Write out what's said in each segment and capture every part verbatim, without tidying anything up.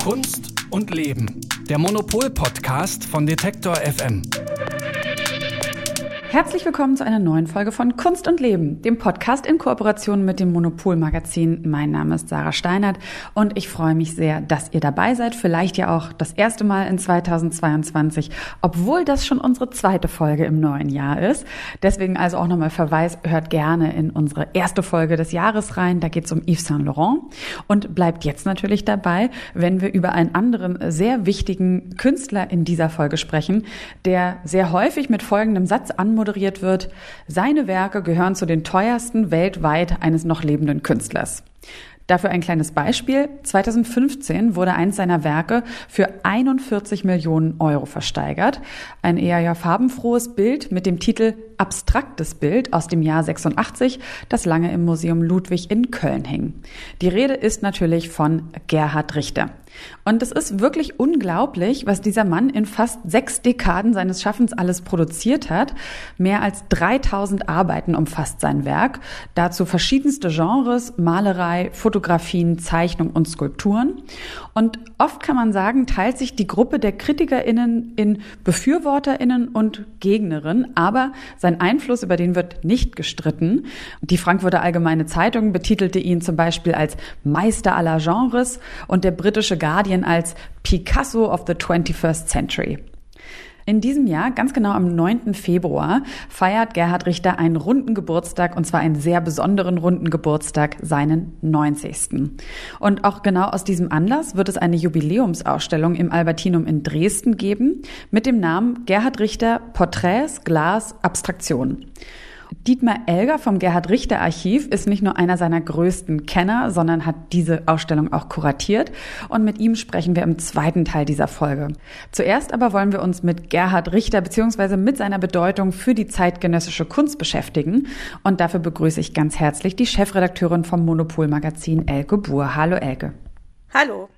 Kunst und Leben, der Monopol-Podcast von Detektor F M. Herzlich willkommen zu einer neuen Folge von Kunst und Leben, dem Podcast in Kooperation mit dem Monopol-Magazin. Mein Name ist Sarah Steinert und ich freue mich sehr, dass ihr dabei seid. Vielleicht ja auch das erste Mal in zweitausendzweiundzwanzig, obwohl das schon unsere zweite Folge im neuen Jahr ist. Deswegen also auch nochmal Verweis, hört gerne in unsere erste Folge des Jahres rein. Da geht es um Yves Saint Laurent und bleibt jetzt natürlich dabei, wenn wir über einen anderen sehr wichtigen Künstler in dieser Folge sprechen, der sehr häufig mit folgendem Satz anmoderiert wird: Seine Werke gehören zu den teuersten weltweit eines noch lebenden Künstlers. Dafür ein kleines Beispiel. zweitausendfünfzehn wurde eins seiner Werke für einundvierzig Millionen Euro versteigert. Ein eher ja farbenfrohes Bild mit dem Titel Abstraktes Bild aus dem Jahr sechsundachtzig, das lange im Museum Ludwig in Köln hing. Die Rede ist natürlich von Gerhard Richter. Und es ist wirklich unglaublich, was dieser Mann in fast sechs Dekaden seines Schaffens alles produziert hat. Mehr als dreitausend Arbeiten umfasst sein Werk. Dazu verschiedenste Genres, Malerei, Fotografien, Zeichnung und Skulpturen. Und oft kann man sagen, teilt sich die Gruppe der KritikerInnen in BefürworterInnen und Gegnerinnen. Aber sein Einfluss, über den wird nicht gestritten. Die Frankfurter Allgemeine Zeitung betitelte ihn zum Beispiel als Meister aller Genres und der britische Guardian als Picasso of the twenty-first century. In diesem Jahr, ganz genau am neunten Februar, feiert Gerhard Richter einen runden Geburtstag, und zwar einen sehr besonderen runden Geburtstag, seinen neunzigsten. Und auch genau aus diesem Anlass wird es eine Jubiläumsausstellung im Albertinum in Dresden geben mit dem Namen Gerhard Richter Porträts, Glas, Abstraktion. Dietmar Elger vom Gerhard Richter Archiv ist nicht nur einer seiner größten Kenner, sondern hat diese Ausstellung auch kuratiert. Und mit ihm sprechen wir im zweiten Teil dieser Folge. Zuerst aber wollen wir uns mit Gerhard Richter bzw. mit seiner Bedeutung für die zeitgenössische Kunst beschäftigen. Und dafür begrüße ich ganz herzlich die Chefredakteurin vom Monopol-Magazin, Elke Buhr. Hallo Elke. Hallo.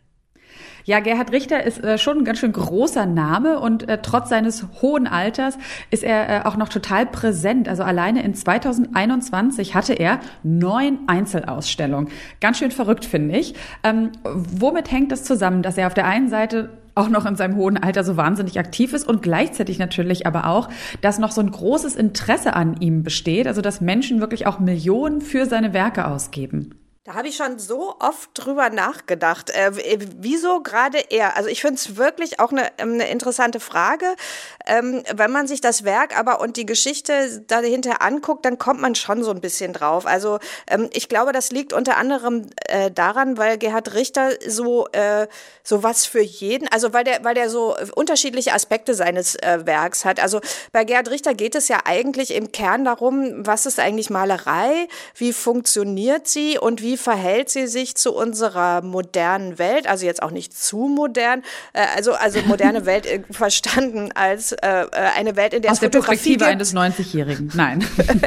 Ja, Gerhard Richter ist äh, schon ein ganz schön großer Name und äh, trotz seines hohen Alters ist er äh, auch noch total präsent. Also alleine in zweitausendeinundzwanzig hatte er neun Einzelausstellungen. Ganz schön verrückt, finde ich. Ähm, womit hängt das zusammen, dass er auf der einen Seite auch noch in seinem hohen Alter so wahnsinnig aktiv ist und gleichzeitig natürlich aber auch, dass noch so ein großes Interesse an ihm besteht, also dass Menschen wirklich auch Millionen für seine Werke ausgeben? Da habe ich schon so oft drüber nachgedacht. Äh, wieso gerade er? Also ich finde es wirklich auch eine, eine interessante Frage. Ähm, wenn man sich das Werk aber und die Geschichte dahinter anguckt, dann kommt man schon so ein bisschen drauf. Also ähm, ich glaube, das liegt unter anderem äh, daran, weil Gerhard Richter so äh, so was für jeden, also weil der weil der so unterschiedliche Aspekte seines äh, Werks hat. Also bei Gerhard Richter geht es ja eigentlich im Kern darum, was ist eigentlich Malerei, wie funktioniert sie und wie verhält sie sich zu unserer modernen Welt, also jetzt auch nicht zu modern, äh, also also moderne Welt äh, verstanden als äh, eine Welt, in der aus es der Fotografie Perspektive gibt. Eines neunzigjährigen. Nein.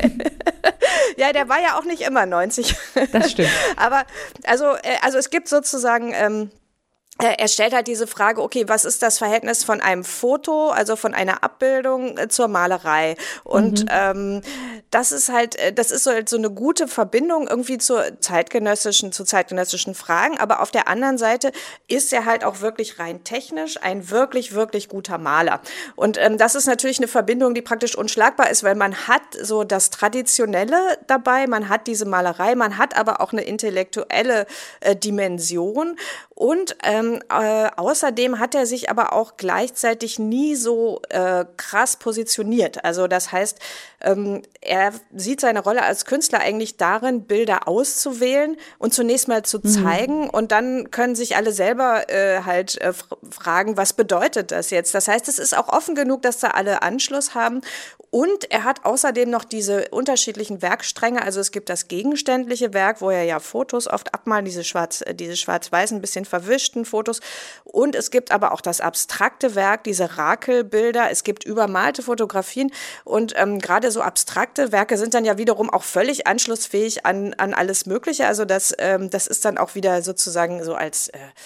Ja, der war ja auch nicht immer neunzig. Das stimmt. Aber also äh, also es gibt sozusagen ähm, er stellt halt diese Frage, okay, was ist das Verhältnis von einem Foto, also von einer Abbildung äh, zur Malerei? Und mhm. ähm, das ist halt, das ist so, halt so eine gute Verbindung irgendwie zur zeitgenössischen, zu zeitgenössischen Fragen. Aber auf der anderen Seite ist er halt auch wirklich rein technisch ein wirklich, wirklich guter Maler. Und ähm, das ist natürlich eine Verbindung, die praktisch unschlagbar ist, weil man hat so das Traditionelle dabei, man hat diese Malerei, man hat aber auch eine intellektuelle äh, Dimension. Und ähm, äh, außerdem hat er sich aber auch gleichzeitig nie so äh, krass positioniert. Also das heißt, ähm, er sieht seine Rolle als Künstler eigentlich darin, Bilder auszuwählen und zunächst mal zu zeigen. Mhm. Und dann können sich alle selber äh, halt äh, fragen, was bedeutet das jetzt? Das heißt, es ist auch offen genug, dass da alle Anschluss haben. Und er hat außerdem noch diese unterschiedlichen Werkstränge. Also es gibt das gegenständliche Werk, wo er ja Fotos oft abmalt, diese schwarz, diese schwarz-weißen, ein bisschen verwischten Fotos. Und es gibt aber auch das abstrakte Werk, diese Rakelbilder. Es gibt übermalte Fotografien. Und ähm, gerade so abstrakte Werke sind dann ja wiederum auch völlig anschlussfähig an, an alles Mögliche. Also das, ähm, das ist dann auch wieder sozusagen so als äh,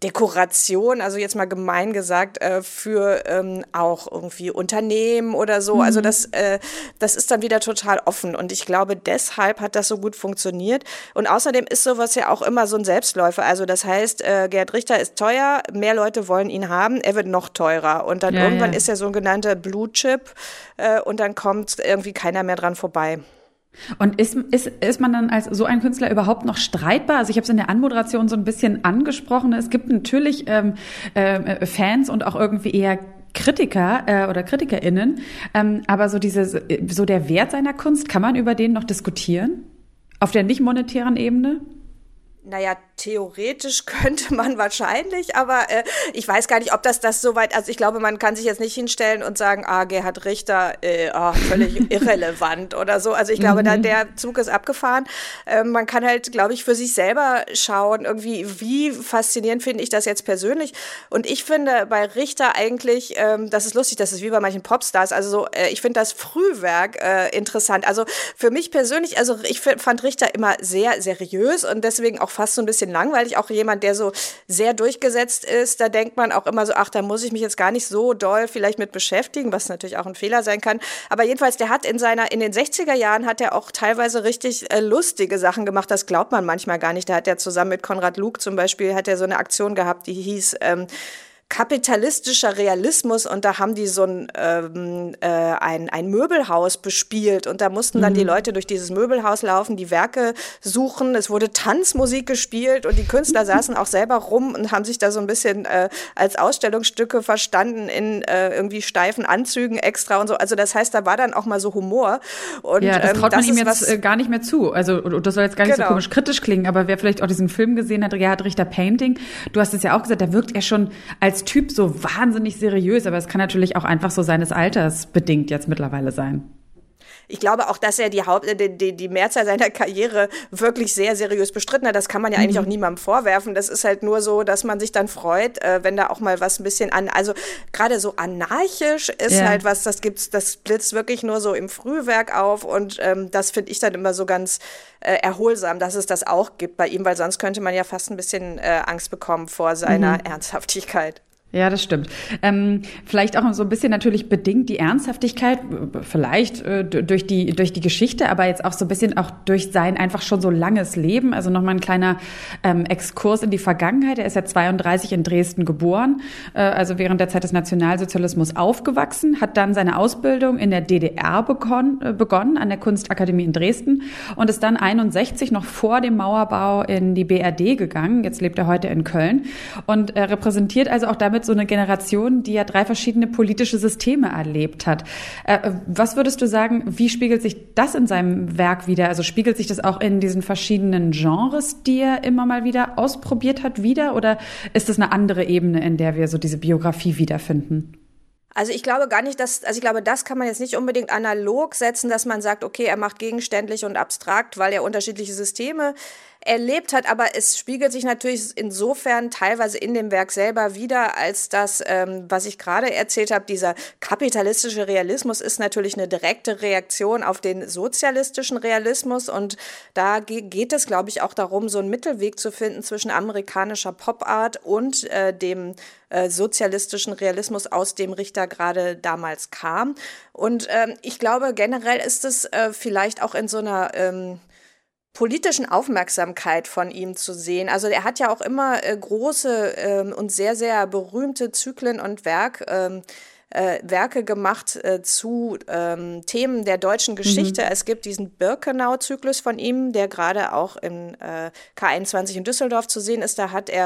Dekoration, also jetzt mal gemein gesagt, äh, für ähm, auch irgendwie Unternehmen oder so. Mhm. Also das, äh, das ist dann wieder total offen und ich glaube, deshalb hat das so gut funktioniert. Und außerdem ist sowas ja auch immer so ein Selbstläufer. Also das heißt, äh, Gerhard Richter ist teuer, mehr Leute wollen ihn haben, er wird noch teurer. Und dann ja, irgendwann ja. ist er so ein genannter Blue Chip äh, und dann kommt irgendwie keiner mehr dran vorbei. Und ist, ist, ist man dann als so ein Künstler überhaupt noch streitbar? Also ich habe es in der Anmoderation so ein bisschen angesprochen. Es gibt natürlich ähm, äh, Fans und auch irgendwie eher Kritiker äh, oder KritikerInnen. Ähm, aber so diese, so der Wert seiner Kunst, kann man über den noch diskutieren? Auf der nicht monetären Ebene? Naja, theoretisch könnte man wahrscheinlich, aber äh, ich weiß gar nicht, ob das das so weit, also ich glaube, man kann sich jetzt nicht hinstellen und sagen, ah, Gerhard Richter, äh, oh, völlig irrelevant oder so. Also ich glaube, mhm. da der Zug ist abgefahren. Ähm, man kann halt, glaube ich, für sich selber schauen, irgendwie, wie faszinierend finde ich das jetzt persönlich. Und ich finde bei Richter eigentlich, ähm, das ist lustig, das ist wie bei manchen Popstars, also so, äh, ich finde das Frühwerk äh, interessant. Also für mich persönlich, also ich f- fand Richter immer sehr seriös und deswegen auch fast so ein bisschen langweilig, auch jemand, der so sehr durchgesetzt ist, da denkt man auch immer so, ach, da muss ich mich jetzt gar nicht so doll vielleicht mit beschäftigen, was natürlich auch ein Fehler sein kann, aber jedenfalls, der hat in seiner, in den sechziger Jahren hat er auch teilweise richtig äh, lustige Sachen gemacht, das glaubt man manchmal gar nicht, da hat er zusammen mit Konrad Luke zum Beispiel, hat er so eine Aktion gehabt, die hieß, ähm, kapitalistischer Realismus und da haben die so ein, ähm, äh, ein, ein Möbelhaus bespielt und da mussten dann mhm. die Leute durch dieses Möbelhaus laufen, die Werke suchen, es wurde Tanzmusik gespielt und die Künstler saßen auch selber rum und haben sich da so ein bisschen äh, als Ausstellungsstücke verstanden in äh, irgendwie steifen Anzügen extra und so, also das heißt, da war dann auch mal so Humor. Und, ja, das traut ähm, das man ihm jetzt was, gar nicht mehr zu, also das soll jetzt gar nicht genau. so komisch kritisch klingen, aber wer vielleicht auch diesen Film gesehen hat, Gerhard Richter Painting, du hast es ja auch gesagt, da wirkt er schon als Typ so wahnsinnig seriös, aber es kann natürlich auch einfach so seines Alters bedingt jetzt mittlerweile sein. Ich glaube auch, dass er die, Haupt, die, die, die Mehrzahl seiner Karriere wirklich sehr seriös bestritten hat. Das kann man ja eigentlich mhm. auch niemandem vorwerfen. Das ist halt nur so, dass man sich dann freut, äh, wenn da auch mal was ein bisschen an, also gerade so anarchisch ist ja. halt was, das gibt's, das blitzt wirklich nur so im Frühwerk auf und ähm, das finde ich dann immer so ganz äh, erholsam, dass es das auch gibt bei ihm, weil sonst könnte man ja fast ein bisschen äh, Angst bekommen vor seiner mhm. Ernsthaftigkeit. Ja, das stimmt. Ähm, vielleicht auch so ein bisschen natürlich bedingt die Ernsthaftigkeit, vielleicht äh, durch die durch die Geschichte, aber jetzt auch so ein bisschen auch durch sein einfach schon so langes Leben. Also nochmal ein kleiner ähm, Exkurs in die Vergangenheit. Er ist ja zweiunddreißig in Dresden geboren, äh, also während der Zeit des Nationalsozialismus aufgewachsen, hat dann seine Ausbildung in der D D R begonnen, äh, begonnen an der Kunstakademie in Dresden und ist dann einundsechzig noch vor dem Mauerbau in die B R D gegangen. Jetzt lebt er heute in Köln und äh, repräsentiert also auch damit so eine Generation, die ja drei verschiedene politische Systeme erlebt hat. Äh, was würdest du sagen, wie spiegelt sich das in seinem Werk wider? Also spiegelt sich das auch in diesen verschiedenen Genres, die er immer mal wieder ausprobiert hat, wieder? Oder ist das eine andere Ebene, in der wir so diese Biografie wiederfinden? Also ich glaube gar nicht, dass, also ich glaube, das kann man jetzt nicht unbedingt analog setzen, dass man sagt, okay, er macht gegenständlich und abstrakt, weil er unterschiedliche Systeme erlebt hat, aber es spiegelt sich natürlich insofern teilweise in dem Werk selber wider, als das, ähm, was ich gerade erzählt habe, dieser kapitalistische Realismus ist natürlich eine direkte Reaktion auf den sozialistischen Realismus und da ge- geht es, glaube ich, auch darum, so einen Mittelweg zu finden zwischen amerikanischer Popart und äh, dem äh, sozialistischen Realismus, aus dem Richter gerade damals kam. Und ähm, ich glaube, generell ist es äh, vielleicht auch in so einer ähm, politischen Aufmerksamkeit von ihm zu sehen. Also er hat ja auch immer äh, große ähm, und sehr, sehr berühmte Zyklen und Werk, ähm, äh, Werke gemacht äh, zu ähm, Themen der deutschen Geschichte. Mhm. Es gibt diesen Birkenau-Zyklus von ihm, der gerade auch im äh, K einundzwanzig in Düsseldorf zu sehen ist. Da hat er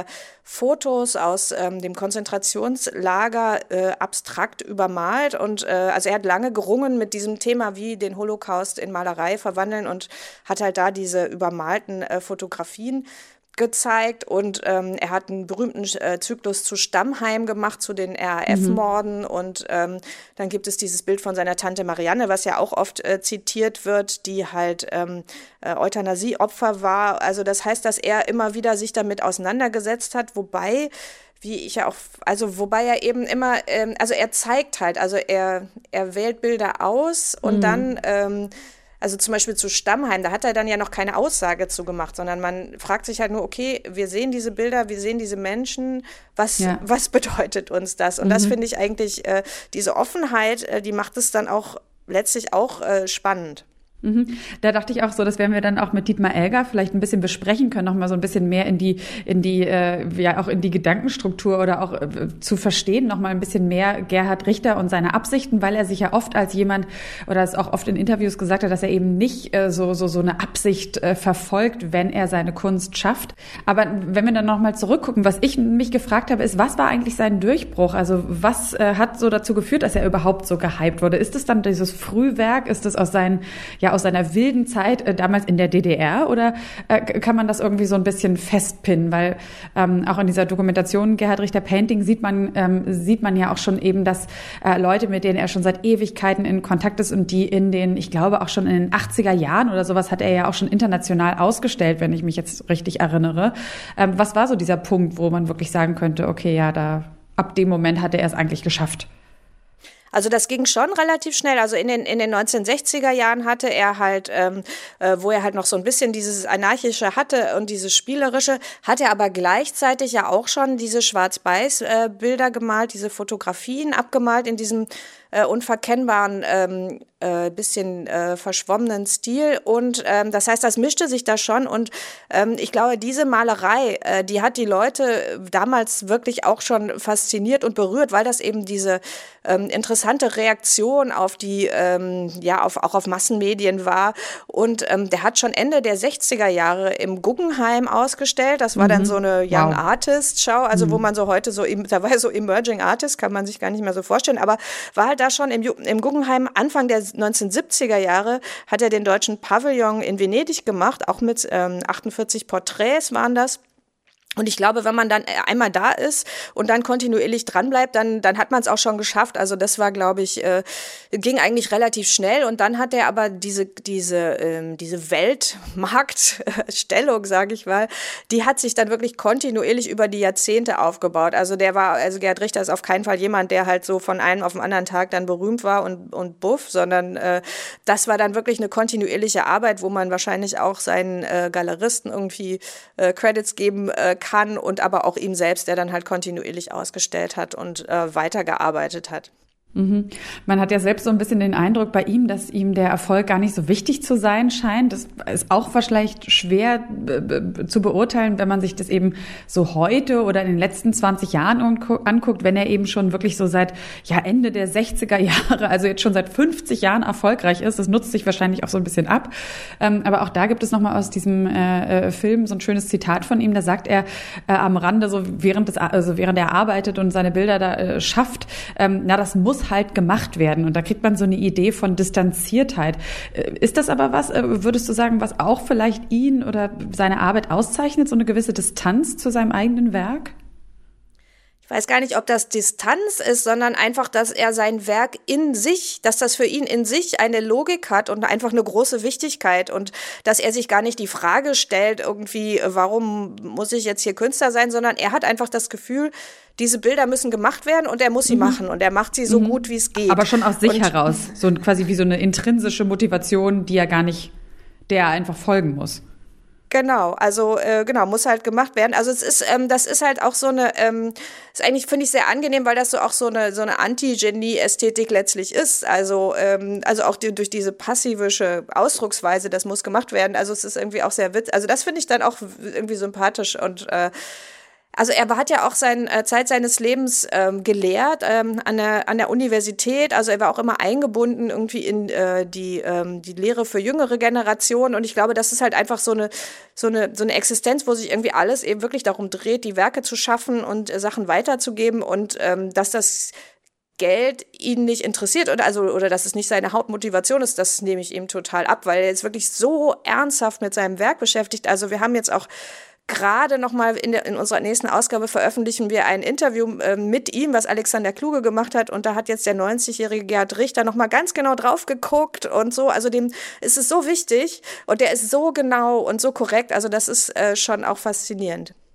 Fotos aus ähm, dem Konzentrationslager äh, abstrakt übermalt und äh, also er hat lange gerungen mit diesem Thema, wie den Holocaust in Malerei verwandeln und hat halt da diese übermalten äh, Fotografien gezeigt und ähm, er hat einen berühmten äh, Zyklus zu Stammheim gemacht, zu den R A F-Morden mhm. und ähm, dann gibt es dieses Bild von seiner Tante Marianne, was ja auch oft äh, zitiert wird, die halt ähm, äh, Euthanasie-Opfer war. Also das heißt, dass er immer wieder sich damit auseinandergesetzt hat, wobei wie ich ja auch, also wobei er eben immer, ähm, also er zeigt halt, also er, er wählt Bilder aus und mhm. dann ähm, also zum Beispiel zu Stammheim, da hat er dann ja noch keine Aussage zu gemacht, sondern man fragt sich halt nur, okay, wir sehen diese Bilder, wir sehen diese Menschen, was, ja. was bedeutet uns das? Und mhm. das finde ich eigentlich, äh, diese Offenheit, äh, die macht es dann auch letztlich auch äh, spannend. Mhm. Da dachte ich auch so, das werden wir dann auch mit Dietmar Elgar vielleicht ein bisschen besprechen können, noch mal so ein bisschen mehr in die, in die, äh, ja auch in die Gedankenstruktur oder auch äh, zu verstehen, noch mal ein bisschen mehr Gerhard Richter und seine Absichten, weil er sich ja oft als jemand oder es auch oft in Interviews gesagt hat, dass er eben nicht äh, so so so eine Absicht äh, verfolgt, wenn er seine Kunst schafft. Aber wenn wir dann noch mal zurückgucken, was ich mich gefragt habe, ist, was war eigentlich sein Durchbruch? Also was äh, hat so dazu geführt, dass er überhaupt so gehypt wurde? Ist es dann dieses Frühwerk? Ist es aus seinen ja aus seiner wilden Zeit äh, damals in der D D R oder äh, kann man das irgendwie so ein bisschen festpinnen? Weil ähm, auch in dieser Dokumentation Gerhard Richter Painting sieht man ähm, sieht man ja auch schon eben, dass äh, Leute, mit denen er schon seit Ewigkeiten in Kontakt ist und die in den, ich glaube auch schon in den achtziger Jahren oder sowas hat er ja auch schon international ausgestellt, wenn ich mich jetzt richtig erinnere. Ähm, was war so dieser Punkt, wo man wirklich sagen könnte, okay, ja, da ab dem Moment hatte er es eigentlich geschafft? Also das ging schon relativ schnell. Also in den in den neunzehnhundertsechziger Jahren hatte er halt, ähm, äh, wo er halt noch so ein bisschen dieses Anarchische hatte und dieses Spielerische, hat er aber gleichzeitig ja auch schon diese Schwarz-Weiß-Bilder äh, gemalt, diese Fotografien abgemalt in diesem äh, unverkennbaren, ähm, äh, bisschen äh, verschwommenen Stil. Und ähm, das heißt, das mischte sich da schon. Und ähm, ich glaube, diese Malerei, äh, die hat die Leute damals wirklich auch schon fasziniert und berührt, weil das eben diese ähm, interessante Reaktion auf die, ähm, ja, auf, auch auf Massenmedien war. Und ähm, der hat schon Ende der sechziger Jahre im Guggenheim ausgestellt. Das war mhm. dann so eine Young wow. Artist Show, also mhm. wo man so heute so, da war so Emerging Artist, kann man sich gar nicht mehr so vorstellen, aber war halt da schon im, im Guggenheim Anfang der neunzehnhundertsiebziger Jahre hat er den deutschen Pavillon in Venedig gemacht, auch mit ähm, achtundvierzig Porträts waren das. Und ich glaube, wenn man dann einmal da ist und dann kontinuierlich dranbleibt, dann dann hat man es auch schon geschafft. Also das war, glaube ich, äh, ging eigentlich relativ schnell. Und dann hat er aber diese diese ähm, diese Weltmarktstellung, sage ich mal, die hat sich dann wirklich kontinuierlich über die Jahrzehnte aufgebaut. Also der war, also Gerhard Richter ist auf keinen Fall jemand, der halt so von einem auf den anderen Tag dann berühmt war und und buff, sondern äh, das war dann wirklich eine kontinuierliche Arbeit, wo man wahrscheinlich auch seinen äh, Galeristen irgendwie äh, Credits geben äh, kann und aber auch ihm selbst, der dann halt kontinuierlich ausgestellt hat und äh, weitergearbeitet hat. Mhm. Man hat ja selbst so ein bisschen den Eindruck bei ihm, dass ihm der Erfolg gar nicht so wichtig zu sein scheint. Das ist auch vielleicht schwer b- b- zu beurteilen, wenn man sich das eben so heute oder in den letzten zwanzig Jahren anguckt, wenn er eben schon wirklich so seit ja Ende der sechziger Jahre, also jetzt schon seit fünfzig Jahren erfolgreich ist. Das nutzt sich wahrscheinlich auch so ein bisschen ab. Ähm, aber auch da gibt es nochmal aus diesem äh, Film so ein schönes Zitat von ihm. Da sagt er äh, am Rande, so während des, also während er arbeitet und seine Bilder da äh, schafft, ähm, na, das muss halt gemacht werden. Und da kriegt man so eine Idee von Distanziertheit. Ist das aber was, würdest du sagen, was auch vielleicht ihn oder seine Arbeit auszeichnet, so eine gewisse Distanz zu seinem eigenen Werk? Ich weiß gar nicht, ob das Distanz ist, sondern einfach, dass er sein Werk in sich, dass das für ihn in sich eine Logik hat und einfach eine große Wichtigkeit und dass er sich gar nicht die Frage stellt, irgendwie, warum muss ich jetzt hier Künstler sein, sondern er hat einfach das Gefühl, diese Bilder müssen gemacht werden und er muss sie mhm. machen und er macht sie so mhm. gut, wie es geht. Aber schon aus sich und heraus, so quasi wie so eine intrinsische Motivation, die er gar nicht, der er einfach folgen muss. Genau, also äh, genau, muss halt gemacht werden. Also es ist, ähm, das ist halt auch so eine, ähm, ist eigentlich, finde ich, sehr angenehm, weil das so auch so eine so eine Anti-Genie-Ästhetik letztlich ist. Also ähm, also auch die, durch diese passivische Ausdrucksweise, das muss gemacht werden. Also es ist irgendwie auch sehr witzig. Also das finde ich dann auch irgendwie sympathisch und äh, also er hat ja auch seine äh, Zeit seines Lebens ähm, gelehrt ähm, an der an der Universität. Also er war auch immer eingebunden irgendwie in äh, die ähm, die Lehre für jüngere Generationen. Und ich glaube, das ist halt einfach so eine so eine so eine Existenz, wo sich irgendwie alles eben wirklich darum dreht, die Werke zu schaffen und äh, Sachen weiterzugeben und ähm, dass das Geld ihn nicht interessiert oder also oder dass es nicht seine Hauptmotivation ist, das nehme ich ihm total ab, weil er ist wirklich so ernsthaft mit seinem Werk beschäftigt. Also wir haben jetzt auch gerade nochmal in, in unserer nächsten Ausgabe veröffentlichen wir ein Interview äh, mit ihm, was Alexander Kluge gemacht hat. Und da hat jetzt der neunzigjährige Gerhard Richter nochmal ganz genau drauf geguckt und so. Also dem ist es so wichtig und der ist so genau und so korrekt. Also das ist äh, schon auch faszinierend.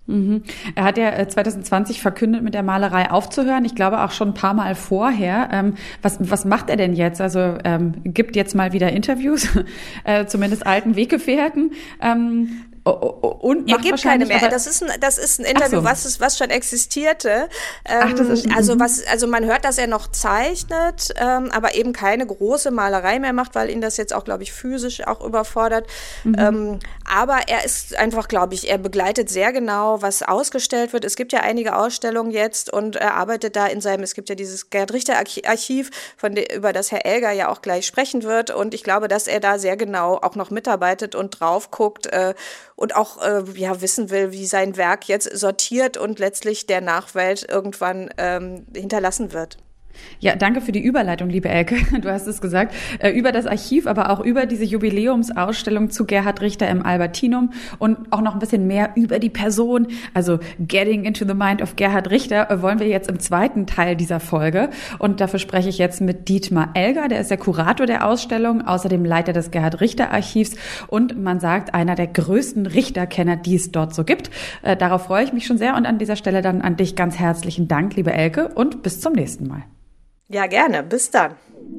Mhm. Er hat ja zwanzig zwanzig verkündet, mit der Malerei aufzuhören. Ich glaube auch schon ein paar Mal vorher. Ähm, was, was macht er denn jetzt? Also ähm, gibt jetzt mal wieder Interviews, äh, zumindest alten Weggefährten. Ähm, Und er gibt keine mehr. Das ist ein, das ist ein Interview, so. was, was schon existierte. Ähm, Ach, das ist, also was, also man hört, dass er noch zeichnet, ähm, aber eben keine große Malerei mehr macht, weil ihn das jetzt auch, glaube ich, physisch auch überfordert. Mhm. Ähm, aber er ist einfach, glaube ich, er begleitet sehr genau, was ausgestellt wird. Es gibt ja einige Ausstellungen jetzt und er arbeitet da in seinem, es gibt ja dieses Gerhard-Richter-Archiv, von de, über das Herr Elger ja auch gleich sprechen wird. Und ich glaube, dass er da sehr genau auch noch mitarbeitet und drauf guckt, äh, und auch äh, ja, wissen will, wie sein Werk jetzt sortiert und letztlich der Nachwelt irgendwann ähm, hinterlassen wird. Ja, danke für die Überleitung, liebe Elke. Du hast es gesagt, äh, über das Archiv, aber auch über diese Jubiläumsausstellung zu Gerhard Richter im Albertinum und auch noch ein bisschen mehr über die Person, also Getting into the Mind of Gerhard Richter, äh, wollen wir jetzt im zweiten Teil dieser Folge. Und dafür spreche ich jetzt mit Dietmar Elger, der ist der Kurator der Ausstellung, außerdem Leiter des Gerhard Richter Archivs und man sagt, einer der größten Richterkenner, die es dort so gibt. Äh, darauf freue ich mich schon sehr und an dieser Stelle dann an dich ganz herzlichen Dank, liebe Elke, und bis zum nächsten Mal. Ja, gerne. Bis dann.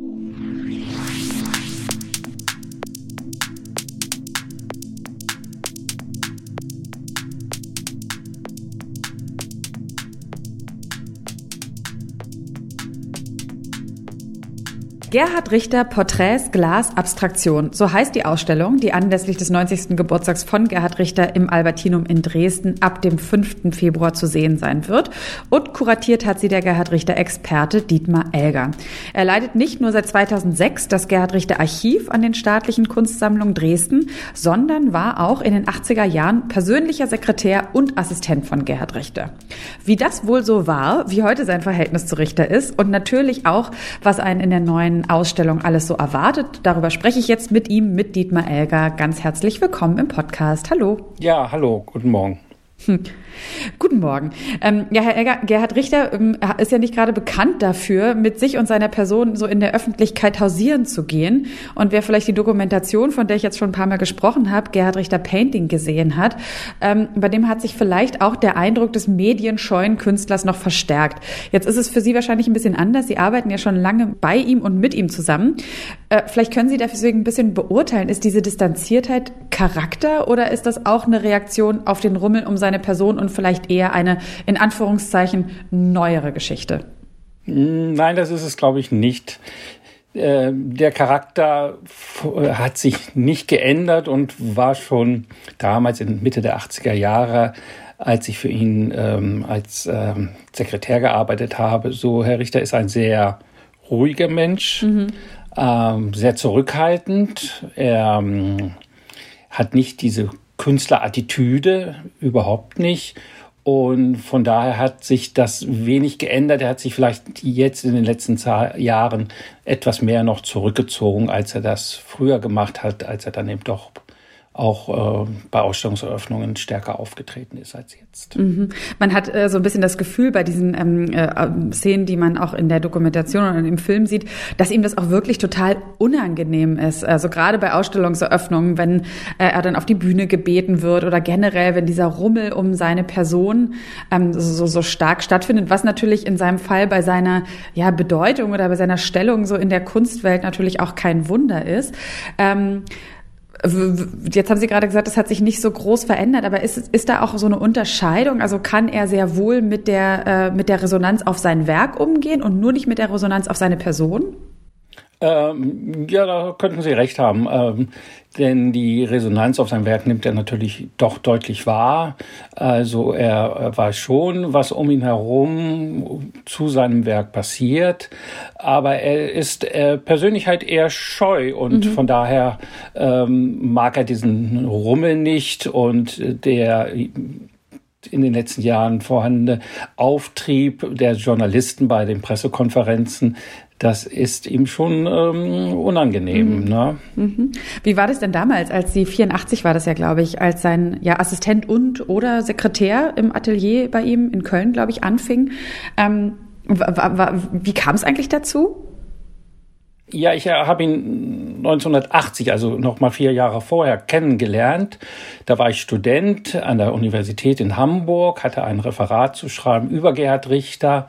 Gerhard Richter Porträts, Glas, Abstraktion. So heißt die Ausstellung, die anlässlich des neunzigsten Geburtstags von Gerhard Richter im Albertinum in Dresden ab dem fünften Februar zu sehen sein wird. Und kuratiert hat sie der Gerhard Richter Experte Dietmar Elger. Er leitet nicht nur seit zweitausendsechs das Gerhard Richter Archiv an den Staatlichen Kunstsammlungen Dresden, sondern war auch in den achtziger Jahren persönlicher Sekretär und Assistent von Gerhard Richter. Wie das wohl so war, wie heute sein Verhältnis zu Richter ist und natürlich auch, was einen in der neuen Ausstellung alles so erwartet. Darüber spreche ich jetzt mit ihm, mit Dietmar Elger. Ganz herzlich willkommen im Podcast. Hallo. Ja, hallo, guten Morgen. Hm. Guten Morgen. Ähm, ja, Herr Elger, Gerhard Richter ähm, ist ja nicht gerade bekannt dafür, mit sich und seiner Person so in der Öffentlichkeit hausieren zu gehen. Und wer vielleicht die Dokumentation, von der ich jetzt schon ein paar Mal gesprochen habe, Gerhard Richter Painting gesehen hat, ähm, bei dem hat sich vielleicht auch der Eindruck des medienscheuen Künstlers noch verstärkt. Jetzt ist es für Sie wahrscheinlich ein bisschen anders. Sie arbeiten ja schon lange bei ihm und mit ihm zusammen. Äh, vielleicht können Sie deswegen ein bisschen beurteilen, ist diese Distanziertheit Charakter oder ist das auch eine Reaktion auf den Rummel um seine Person und vielleicht eher eine, in Anführungszeichen, neuere Geschichte? Nein, das ist es, glaube ich, nicht. Äh, der Charakter hat sich nicht geändert und war schon damals in Mitte der achtziger Jahre, als ich für ihn ähm, als ähm, Sekretär gearbeitet habe, so, Herr Richter ist ein sehr ruhiger Mensch, mhm. ähm, sehr zurückhaltend. Er ähm, hat nicht diese Künstlerattitüde, überhaupt nicht. Und von daher hat sich das wenig geändert. Er hat sich vielleicht jetzt in den letzten Jahren etwas mehr noch zurückgezogen, als er das früher gemacht hat, als er dann eben doch auch äh, bei Ausstellungseröffnungen stärker aufgetreten ist als jetzt. Mhm. Man hat äh, so ein bisschen das Gefühl bei diesen ähm, äh, Szenen, die man auch in der Dokumentation oder im Film sieht, dass ihm das auch wirklich total unangenehm ist. Also gerade bei Ausstellungseröffnungen, wenn äh, er dann auf die Bühne gebeten wird oder generell, wenn dieser Rummel um seine Person ähm, so, so stark stattfindet, was natürlich in seinem Fall bei seiner ja, Bedeutung oder bei seiner Stellung so in der Kunstwelt natürlich auch kein Wunder ist. Ähm, Jetzt haben Sie gerade gesagt, das hat sich nicht so groß verändert, aber ist, ist da auch so eine Unterscheidung? Also kann er sehr wohl mit der, äh, mit der Resonanz auf sein Werk umgehen und nur nicht mit der Resonanz auf seine Person? Ähm, ja, da könnten Sie recht haben. Ähm, denn die Resonanz auf sein Werk nimmt er natürlich doch deutlich wahr. Also er, er weiß schon, was um ihn herum zu seinem Werk passiert. Aber er ist äh, persönlich halt eher scheu und mhm. von daher ähm, mag er diesen Rummel nicht und der in den letzten Jahren vorhandene Auftrieb der Journalisten bei den Pressekonferenzen, das ist ihm schon ähm, unangenehm. Mhm. Ne? Mhm. Wie war das denn damals, als Sie vierundachtzig war das ja, glaube ich, als sein ja, Assistent und oder Sekretär im Atelier bei ihm in Köln, glaube ich, anfing? Ähm, w- w- wie kam es eigentlich dazu? Ja, ich habe ihn neunzehnhundertachtzig, also noch mal vier Jahre vorher, kennengelernt. Da war ich Student an der Universität in Hamburg, hatte ein Referat zu schreiben über Gerhard Richter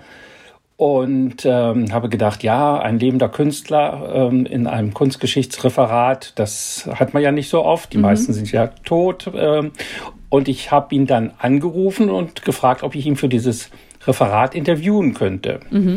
und ähm, habe gedacht, ja, ein lebender Künstler ähm, in einem Kunstgeschichtsreferat, das hat man ja nicht so oft. Die mhm. meisten sind ja tot. Ähm, und ich habe ihn dann angerufen und gefragt, ob ich ihn für dieses Referat interviewen könnte. Mhm.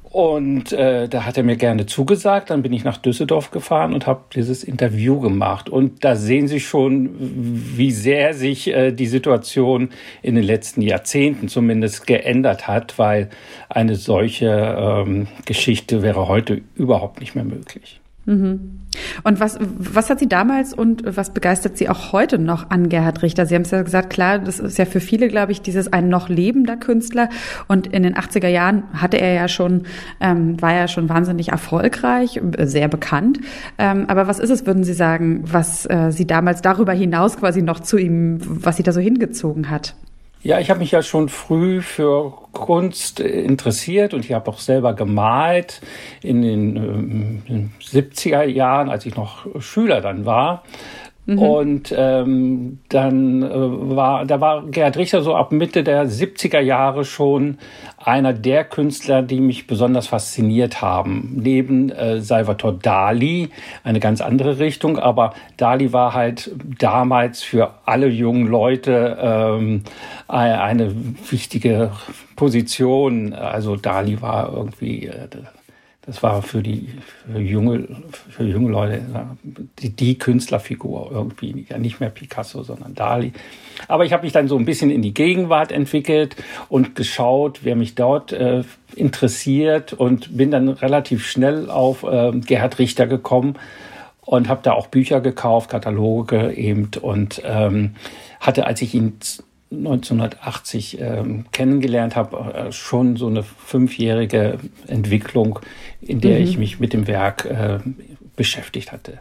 Und äh, da hat er mir gerne zugesagt. Dann bin ich nach Düsseldorf gefahren und habe dieses Interview gemacht. Und da sehen Sie schon, wie sehr sich äh, die Situation in den letzten Jahrzehnten zumindest geändert hat, weil eine solche ähm, Geschichte wäre heute überhaupt nicht mehr möglich. Mhm. Und was, was hat Sie damals und was begeistert Sie auch heute noch an Gerhard Richter? Sie haben es ja gesagt, klar, das ist ja für viele, glaube ich, dieses ein noch lebender Künstler. Und in den achtziger Jahren hatte er ja schon, ähm, war ja schon wahnsinnig erfolgreich, sehr bekannt. Ähm, aber was ist es, würden Sie sagen, was äh, Sie damals darüber hinaus quasi noch zu ihm, was Sie da so hingezogen hat? Ja, ich habe mich ja schon früh für Kunst interessiert und ich habe auch selber gemalt in den ähm, siebziger Jahren, als ich noch Schüler dann war. Mhm. Und ähm, dann äh, war, da war Gerhard Richter so ab Mitte der siebziger Jahre schon einer der Künstler, die mich besonders fasziniert haben. Neben äh, Salvador Dali, eine ganz andere Richtung, aber Dali war halt damals für alle jungen Leute ähm, eine wichtige Position. Also Dali war irgendwie, äh, das war für die für junge, für junge Leute die, die Künstlerfigur irgendwie, ja nicht mehr Picasso, sondern Dali. Aber ich habe mich dann so ein bisschen in die Gegenwart entwickelt und geschaut, wer mich dort äh, interessiert und bin dann relativ schnell auf äh, Gerhard Richter gekommen und habe da auch Bücher gekauft, Kataloge eben und ähm, hatte, als ich ihn neunzehnhundertachtzig ähm, kennengelernt habe, äh, schon so eine fünfjährige Entwicklung, in der mhm. ich mich mit dem Werk äh, beschäftigt hatte.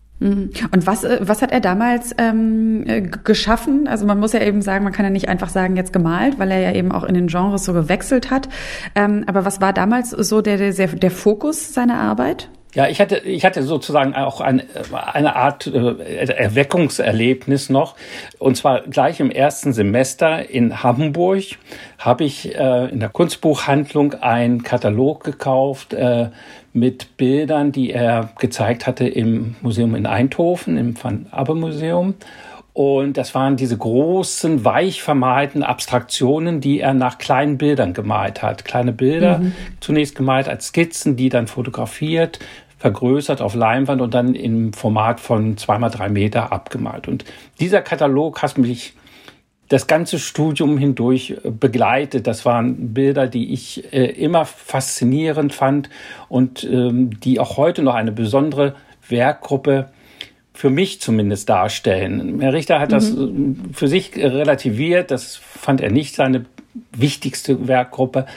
Und was, was hat er damals ähm, geschaffen? Also man muss ja eben sagen, man kann ja nicht einfach sagen, jetzt gemalt, weil er ja eben auch in den Genres so gewechselt hat. Ähm, aber was war damals so der, der, der Fokus seiner Arbeit? Ja, ich hatte, ich hatte sozusagen auch eine, eine Art äh, Erweckungserlebnis noch. Und zwar gleich im ersten Semester in Hamburg habe ich äh, in der Kunstbuchhandlung einen Katalog gekauft äh, mit Bildern, die er gezeigt hatte im Museum in Eindhoven, im Van Abbe Museum. Und das waren diese großen, weich vermalten Abstraktionen, die er nach kleinen Bildern gemalt hat. Kleine Bilder, mhm. zunächst gemalt als Skizzen, die dann fotografiert, vergrößert auf Leinwand und dann im Format von zwei mal drei Meter abgemalt. Und dieser Katalog hat mich das ganze Studium hindurch begleitet. Das waren Bilder, die ich äh, immer faszinierend fand und ähm, die auch heute noch eine besondere Werkgruppe für mich zumindest darstellen. Herr Richter hat mhm. das für sich relativiert. Das fand er nicht seine wichtigste Werkgruppe,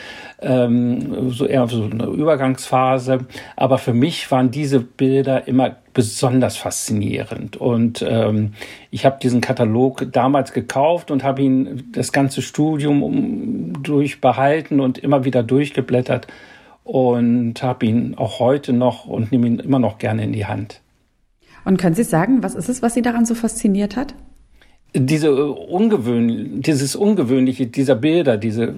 ähm, so eher so eine Übergangsphase. Aber für mich waren diese Bilder immer besonders faszinierend. Und ähm, ich habe diesen Katalog damals gekauft und habe ihn das ganze Studium durchbehalten und immer wieder durchgeblättert und habe ihn auch heute noch und nehme ihn immer noch gerne in die Hand. Und können Sie sagen, was ist es, was Sie daran so fasziniert hat? Diese ungewöhnliche, dieses Ungewöhnliche dieser Bilder, diese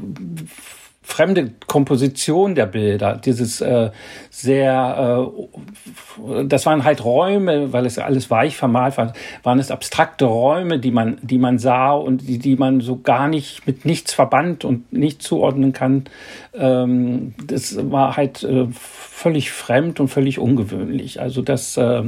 fremde Komposition der Bilder, dieses äh, sehr, äh, das waren halt Räume, weil es alles weich vermalt war, waren es abstrakte Räume, die man, die man sah und die, die man so gar nicht mit nichts verband und nicht zuordnen kann. Ähm, das war halt äh, völlig fremd und völlig ungewöhnlich. Also das äh,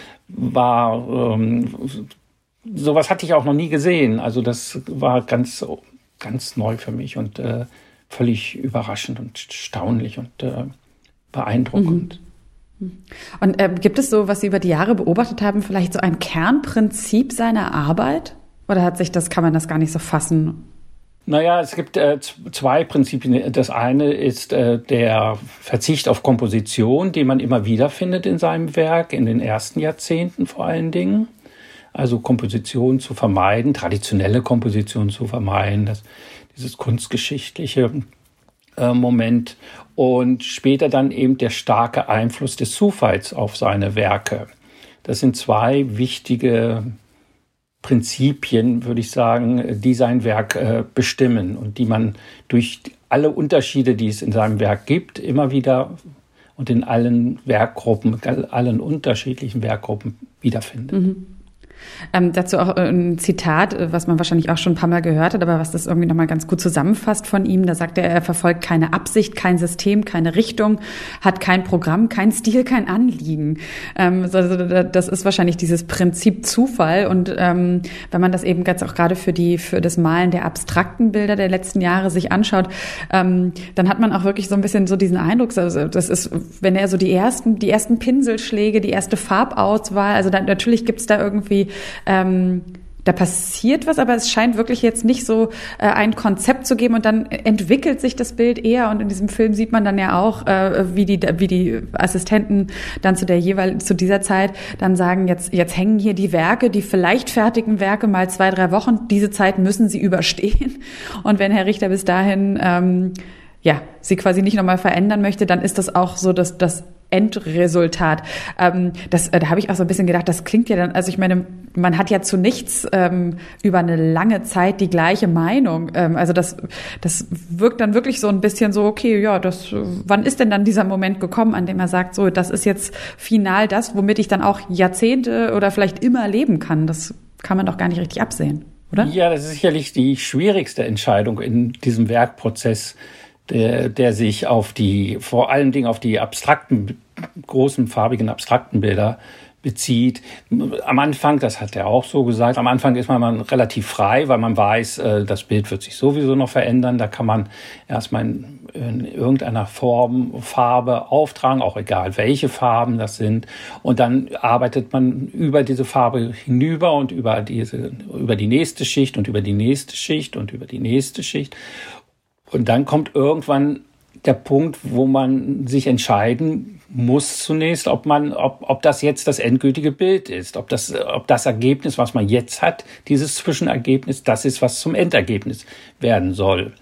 war ähm, sowas hatte ich auch noch nie gesehen. Also das war ganz, ganz neu für mich und äh, völlig überraschend und erstaunlich und äh, beeindruckend. Mhm. Und äh, gibt es so, was Sie über die Jahre beobachtet haben, vielleicht so ein Kernprinzip seiner Arbeit? Oder hat sich das, kann man das gar nicht so fassen? Naja, es gibt äh, zwei Prinzipien. Das eine ist äh, der Verzicht auf Komposition, den man immer wieder findet in seinem Werk, in den ersten Jahrzehnten vor allen Dingen. Also Komposition zu vermeiden, traditionelle Komposition zu vermeiden, das, dieses kunstgeschichtliche. äh, Moment und später dann eben der starke Einfluss des Zufalls auf seine Werke. Das sind zwei wichtige Prinzipien, würde ich sagen, die sein Werk äh, bestimmen und die man durch alle Unterschiede, die es in seinem Werk gibt, immer wieder und in allen Werkgruppen, allen unterschiedlichen Werkgruppen wiederfindet. Mhm. Ähm, dazu auch ein Zitat, was man wahrscheinlich auch schon ein paar Mal gehört hat, aber was das irgendwie nochmal ganz gut zusammenfasst von ihm. Da sagt er, er verfolgt keine Absicht, kein System, keine Richtung, hat kein Programm, kein Stil, kein Anliegen. Ähm, also das ist wahrscheinlich dieses Prinzip Zufall. Und ähm, wenn man das eben jetzt auch gerade für die für das Malen der abstrakten Bilder der letzten Jahre sich anschaut, ähm, dann hat man auch wirklich so ein bisschen so diesen Eindruck, also das ist, wenn er so die ersten die ersten Pinselschläge, die erste Farbauswahl, also dann, natürlich gibt's da irgendwie Ähm, da passiert was, aber es scheint wirklich jetzt nicht so äh, ein Konzept zu geben und dann entwickelt sich das Bild eher und in diesem Film sieht man dann ja auch, äh, wie die wie die Assistenten dann zu der jeweil zu dieser Zeit dann sagen, jetzt jetzt hängen hier die Werke, die vielleicht fertigen Werke mal zwei, drei Wochen, diese Zeit müssen sie überstehen und wenn Herr Richter bis dahin ähm, ja, sie quasi nicht nochmal verändern möchte, dann ist das auch so, dass das Endresultat. Ähm, das, da habe ich auch so ein bisschen gedacht, das klingt ja dann, also ich meine, man hat ja zu nichts ähm, über eine lange Zeit die gleiche Meinung. Ähm, also das, das wirkt dann wirklich so ein bisschen so, okay, ja, das, wann ist denn dann dieser Moment gekommen, an dem er sagt, so, das ist jetzt final das, womit ich dann auch Jahrzehnte oder vielleicht immer leben kann. Das kann man doch gar nicht richtig absehen, oder? Ja, das ist sicherlich die schwierigste Entscheidung in diesem Werkprozess, der, der sich auf die, vor allen Dingen auf die abstrakten, großen, farbigen, abstrakten Bilder bezieht. Am Anfang, das hat er auch so gesagt, am Anfang ist man relativ frei, weil man weiß, das Bild wird sich sowieso noch verändern. Da kann man erstmal in, in irgendeiner Form Farbe auftragen, auch egal welche Farben das sind. Und dann arbeitet man über diese Farbe hinüber und über diese, über die nächste Schicht und über die nächste Schicht und über die nächste Schicht. Und dann kommt irgendwann der Punkt, wo man sich entscheiden muss zunächst, ob man, ob, ob das jetzt das endgültige Bild ist, ob das, ob das Ergebnis, was man jetzt hat, dieses Zwischenergebnis, das ist, was zum Endergebnis werden soll.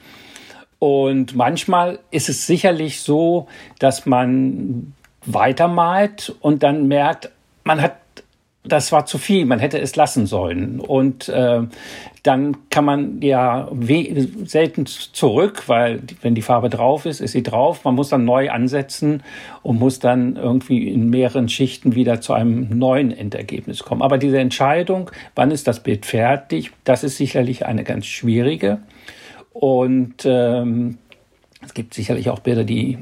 Und manchmal ist es sicherlich so, dass man weitermalt und dann merkt, man hat, das war zu viel, man hätte es lassen sollen. Und äh, dann kann man ja we- selten zurück, weil wenn die Farbe drauf ist, ist sie drauf. Man muss dann neu ansetzen und muss dann irgendwie in mehreren Schichten wieder zu einem neuen Endergebnis kommen. Aber diese Entscheidung, wann ist das Bild fertig, das ist sicherlich eine ganz schwierige. Und ähm, es gibt sicherlich auch Bilder, die,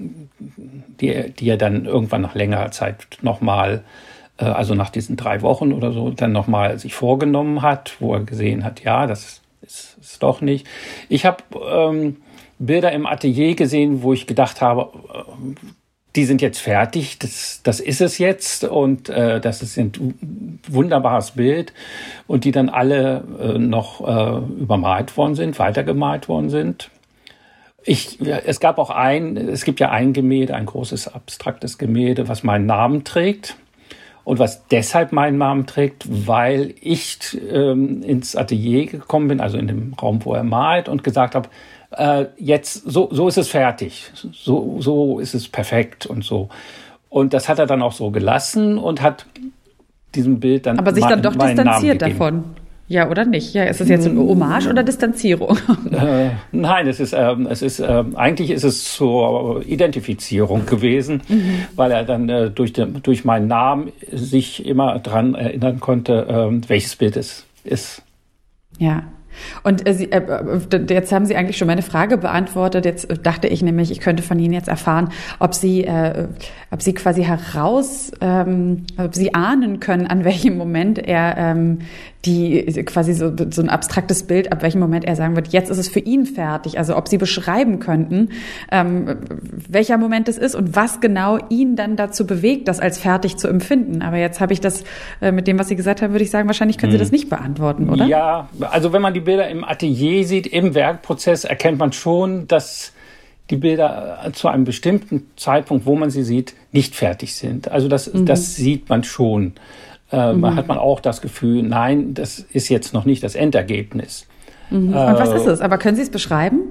die, die er dann irgendwann nach längerer Zeit nochmal, also nach diesen drei Wochen oder so, dann nochmal sich vorgenommen hat, wo er gesehen hat, ja, das ist, ist doch nicht. Ich habe ähm, Bilder im Atelier gesehen, wo ich gedacht habe, äh, die sind jetzt fertig, das, das ist es jetzt und äh, das ist ein wunderbares Bild und die dann alle äh, noch äh, übermalt worden sind, weitergemalt worden sind. Ich, es gab auch ein, es gibt ja ein Gemälde, ein großes abstraktes Gemälde, was meinen Namen trägt. Und was deshalb meinen Namen trägt, weil ich ähm, ins Atelier gekommen bin, also in dem Raum, wo er malt, und gesagt habe, äh, jetzt, so, so ist es fertig, so, so ist es perfekt und so. Und das hat er dann auch so gelassen und hat diesem Bild dann aber sich dann doch distanziert davon. Ja, oder nicht? Ja, ist das jetzt eine Hommage oder Distanzierung? Äh, nein, es ist, ähm, es ist, ähm, eigentlich ist es zur Identifizierung gewesen, mhm. weil er dann äh, durch, den, durch meinen Namen sich immer dran erinnern konnte, ähm, welches Bild es ist. Ja. Und äh, Sie, äh, jetzt haben Sie eigentlich schon meine Frage beantwortet. Jetzt dachte ich nämlich, ich könnte von Ihnen jetzt erfahren, ob Sie, äh, ob Sie quasi heraus, ähm, ob Sie ahnen können, an welchem Moment er ähm, die quasi so, so ein abstraktes Bild, ab welchem Moment er sagen wird, jetzt ist es für ihn fertig. Also ob Sie beschreiben könnten, ähm, welcher Moment es ist und was genau ihn dann dazu bewegt, das als fertig zu empfinden. Aber jetzt habe ich das äh, mit dem, was Sie gesagt haben, würde ich sagen, wahrscheinlich können Sie das nicht beantworten, oder? Ja, also wenn man die Bilder im Atelier sieht, im Werkprozess, erkennt man schon, dass die Bilder zu einem bestimmten Zeitpunkt, wo man sie sieht, nicht fertig sind. Also das, mhm. das sieht man schon. Äh, mhm. Man hat man auch das Gefühl, nein, das ist jetzt noch nicht das Endergebnis. Mhm. Und äh, was ist es? Aber können Sie es beschreiben?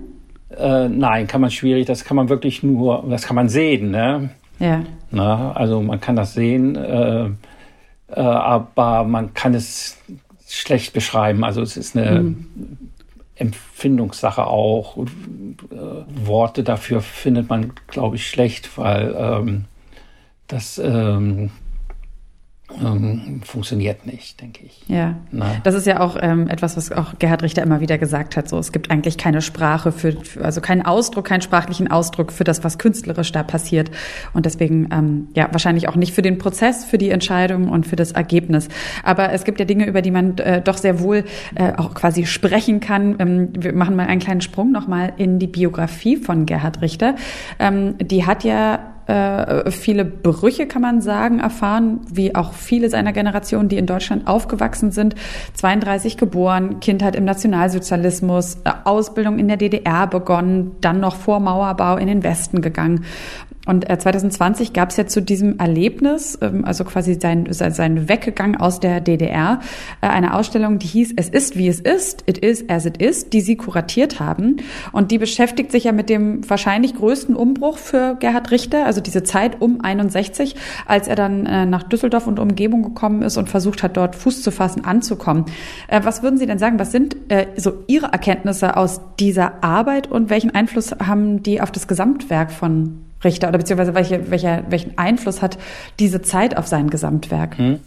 Äh, nein, kann man schwierig, das kann man wirklich nur, das kann man sehen, ne? Ja. Na, also man kann das sehen, äh, äh, aber man kann es schlecht beschreiben. Also es ist eine mhm. Empfindungssache auch. Und, äh, Worte dafür findet man, glaube ich, schlecht, weil ähm, das ähm, Ähm, funktioniert nicht, denke ich. Ja, Na? Das ist ja auch ähm, etwas, was auch Gerhard Richter immer wieder gesagt hat. So, es gibt eigentlich keine Sprache für, für, also keinen Ausdruck, keinen sprachlichen Ausdruck für das, was künstlerisch da passiert. Und deswegen, ähm, ja, wahrscheinlich auch nicht für den Prozess, für die Entscheidung und für das Ergebnis. Aber es gibt ja Dinge, über die man äh, doch sehr wohl äh, auch quasi sprechen kann. Ähm, wir machen mal einen kleinen Sprung nochmal in die Biografie von Gerhard Richter. Ähm, die hat ja Äh, viele Brüche, kann man sagen, erfahren, wie auch viele seiner Generation, die in Deutschland aufgewachsen sind. zweiunddreißig geboren, Kindheit im Nationalsozialismus, Ausbildung in der D D R begonnen, dann noch vor Mauerbau in den Westen gegangen. Und äh, zwanzig zwanzig gab es ja zu diesem Erlebnis, ähm, also quasi sein, sein Weggang aus der D D R, äh, eine Ausstellung, die hieß Es ist, wie es ist, It is as it is, die Sie kuratiert haben. Und die beschäftigt sich ja mit dem wahrscheinlich größten Umbruch für Gerhard Richter, also diese Zeit um einundsechzig, als er dann äh, nach Düsseldorf und Umgebung gekommen ist und versucht hat, dort Fuß zu fassen, anzukommen. Äh, was würden Sie denn sagen, was sind äh, so Ihre Erkenntnisse aus dieser Arbeit und welchen Einfluss haben die auf das Gesamtwerk von Richter oder beziehungsweise welche, welcher, welchen Einfluss hat diese Zeit auf sein Gesamtwerk? Hm.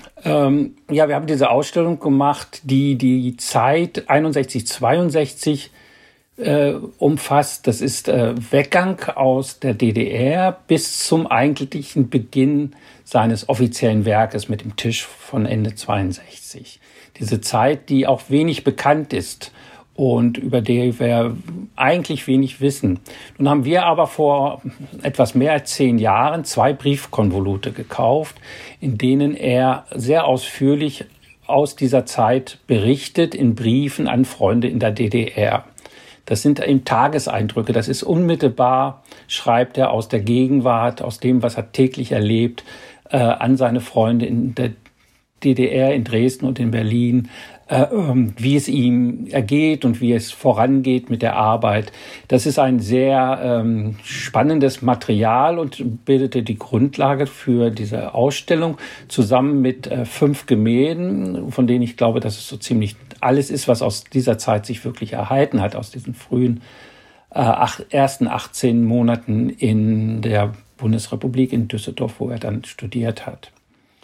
Ähm, ja, wir haben diese Ausstellung gemacht, die die Zeit einundsechzig, zweiundsechzig äh, umfasst. Das ist äh, Weggang aus der D D R bis zum eigentlichen Beginn seines offiziellen Werkes mit dem Tisch von Ende zweiundsechzig. Diese Zeit, die auch wenig bekannt ist und über die wir eigentlich wenig wissen. Nun haben wir aber vor etwas mehr als zehn Jahren zwei Briefkonvolute gekauft, in denen er sehr ausführlich aus dieser Zeit berichtet in Briefen an Freunde in der D D R. Das sind eben Tageseindrücke, das ist unmittelbar, schreibt er aus der Gegenwart, aus dem, was er täglich erlebt, äh, an seine Freunde in der D D R, in Dresden und in Berlin, äh, wie es ihm ergeht und wie es vorangeht mit der Arbeit. Das ist ein sehr ähm, spannendes Material und bildete die Grundlage für diese Ausstellung zusammen mit äh, fünf Gemälden, von denen ich glaube, dass es so ziemlich alles ist, was aus dieser Zeit sich wirklich erhalten hat, aus diesen frühen äh, ach, ersten achtzehn Monaten in der Bundesrepublik in Düsseldorf, wo er dann studiert hat.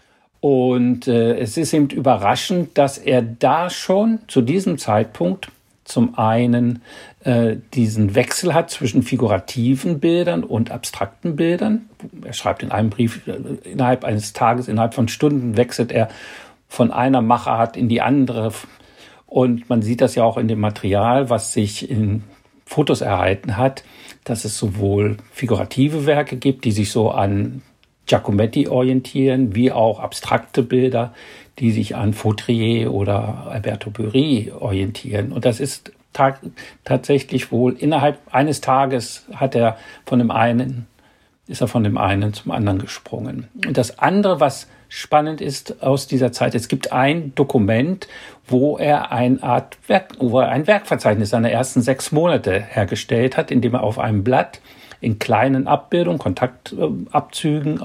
Und äh, es ist eben überraschend, dass er da schon zu diesem Zeitpunkt zum einen äh, diesen Wechsel hat zwischen figurativen Bildern und abstrakten Bildern. Er schreibt in einem Brief, äh, innerhalb eines Tages, innerhalb von Stunden wechselt er von einer Machart in die andere. Und man sieht das ja auch in dem Material, was sich in Fotos erhalten hat, dass es sowohl figurative Werke gibt, die sich so an Giacometti orientieren, wie auch abstrakte Bilder, die sich an Fautrier oder Alberto Bury orientieren. Und das ist ta- tatsächlich wohl innerhalb eines Tages hat er von dem einen, ist er von dem einen zum anderen gesprungen. Und das andere, was spannend ist aus dieser Zeit, es gibt ein Dokument, wo er eine Art Werk, wo er ein Werkverzeichnis seiner ersten sechs Monate hergestellt hat, indem er auf einem Blatt in kleinen Abbildungen, Kontaktabzügen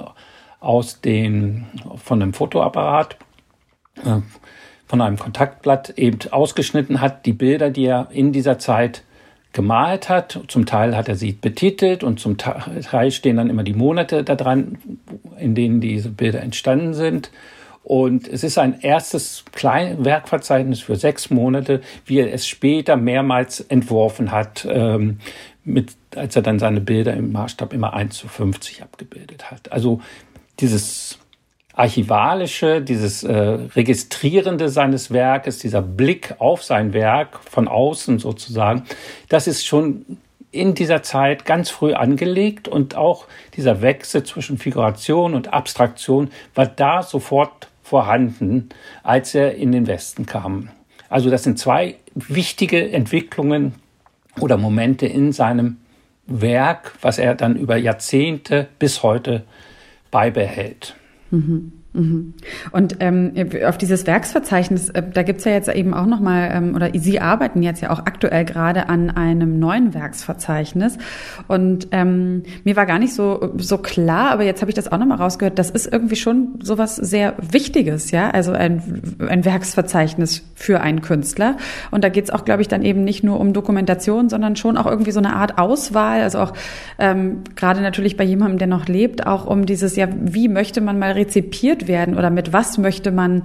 aus den, von einem Fotoapparat, äh, von einem Kontaktblatt eben ausgeschnitten hat, die Bilder, die er in dieser Zeit gemalt hat. Zum Teil hat er sie betitelt und zum Teil stehen dann immer die Monate da dran, in denen diese Bilder entstanden sind. Und es ist ein erstes kleines Werkverzeichnis für sechs Monate, wie er es später mehrmals entworfen hat, ähm, mit, als er dann seine Bilder im Maßstab immer eins zu fünfzig abgebildet hat. Also dieses Archivalische, dieses äh, Registrierende seines Werkes, dieser Blick auf sein Werk von außen sozusagen, das ist schon in dieser Zeit ganz früh angelegt und auch dieser Wechsel zwischen Figuration und Abstraktion war da sofort vorhanden, als er in den Westen kam. Also das sind zwei wichtige Entwicklungen oder Momente in seinem Werk, was er dann über Jahrzehnte bis heute beibehält. Mhm. Und ähm, auf dieses Werksverzeichnis, äh, da gibt's ja jetzt eben auch nochmal, ähm, oder Sie arbeiten jetzt ja auch aktuell gerade an einem neuen Werksverzeichnis. Und ähm, mir war gar nicht so so klar, aber jetzt habe ich das auch nochmal rausgehört, das ist irgendwie schon sowas sehr Wichtiges, ja, also ein, ein Werksverzeichnis für einen Künstler. Und da geht's auch, glaube ich, dann eben nicht nur um Dokumentation, sondern schon auch irgendwie so eine Art Auswahl, also auch ähm, gerade natürlich bei jemandem, der noch lebt, auch um dieses, ja, wie möchte man mal rezipiert werden oder mit was möchte man,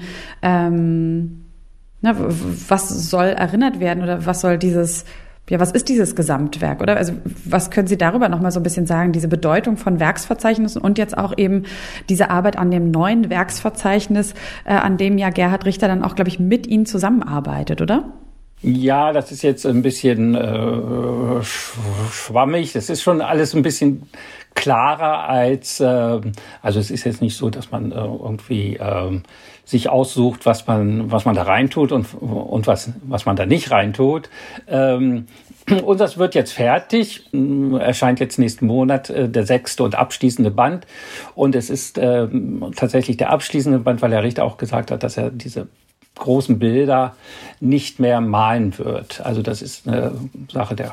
ähm, na, was soll erinnert werden oder was soll dieses, ja, was ist dieses Gesamtwerk, oder? Also was können Sie darüber noch mal so ein bisschen sagen, diese Bedeutung von Werksverzeichnissen und jetzt auch eben diese Arbeit an dem neuen Werksverzeichnis, äh, an dem ja Gerhard Richter dann auch, glaube ich, mit Ihnen zusammenarbeitet, oder? Ja, das ist jetzt ein bisschen äh, schwammig. Das ist schon alles ein bisschen klarer als, äh, also es ist jetzt nicht so, dass man äh, irgendwie äh, sich aussucht, was man was man da reintut und und was was man da nicht reintut. Ähm, unseres wird jetzt fertig, erscheint jetzt nächsten Monat äh, der sechste und abschließende Band, und es ist äh, tatsächlich der abschließende Band, weil Herr Richter auch gesagt hat, dass er diese großen Bilder nicht mehr malen wird. Also das ist eine Sache der,